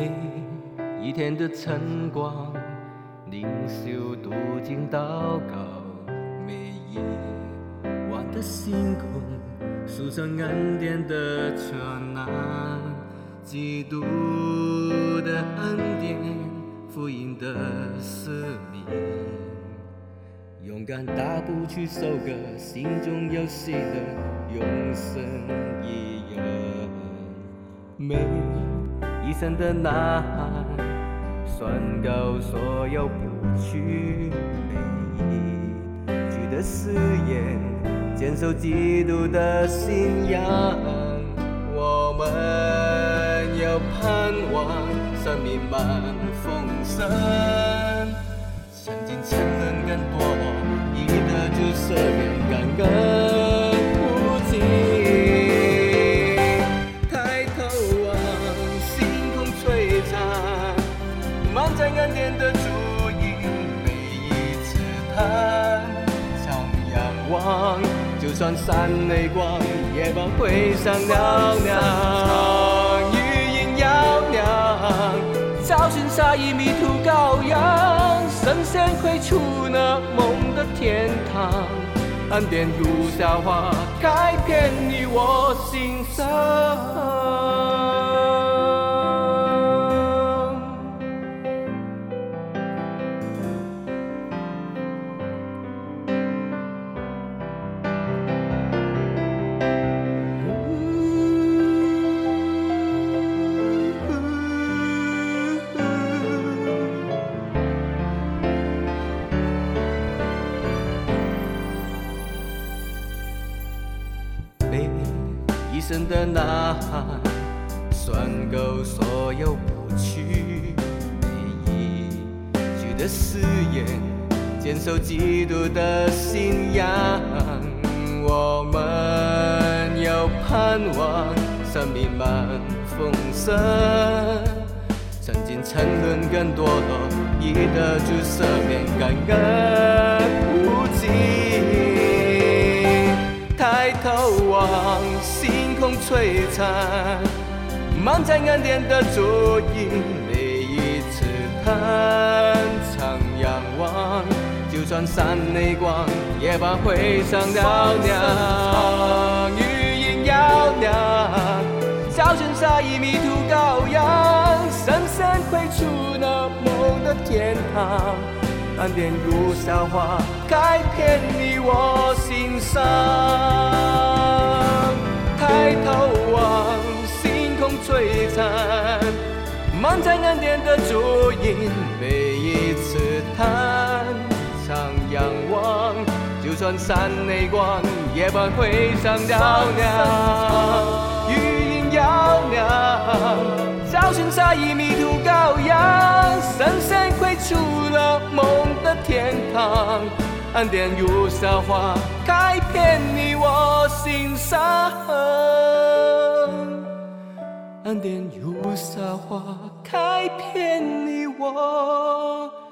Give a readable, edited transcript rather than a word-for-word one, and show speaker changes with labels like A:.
A: 每一天的晨光，灵修读经祷告，每一晚的星空，数上恩典的泉囊，基督的恩典，福音的使命，勇敢大步去收割，心中有喜乐，永生一人。每一声的呐喊，宣告所有不屈，每一句的誓言，坚守基督的信仰。我们要盼望生命满丰盛，曾经沉沦更堕落，已得救赦免感恩无尽。抬头望星空璀璨，满载恩典的主影，每一次探常仰望，就算山内光，也把会上袅袅，余音袅袅，找寻杀意迷途羔羊，神仙会出那梦的天堂，恩典如夏花开遍你我心上。每一声的呐喊，宣告所有不屈，每一句的誓言，坚守基督的信仰。我们要盼望生命满丰盛，曾经沉沦更堕落，已得主赦免感恩无尽。抬头望星空璀璨，满载恩典的足印，每一次探常仰望，就算山内光，也把会上袅袅，余音袅袅，找寻杀意迷途羔羊，神仙会出那梦的天堂，恩典如夏花开遍你我心上。抬头望星空璀璨，满载恩典的足印，每一次探常仰望，就算山内光，也把会上袅袅，余音袅袅，找寻杀意迷途羔羊，神仙会出了梦的天堂，恩典如夏花开遍你我心上，恩典如夏花开遍你我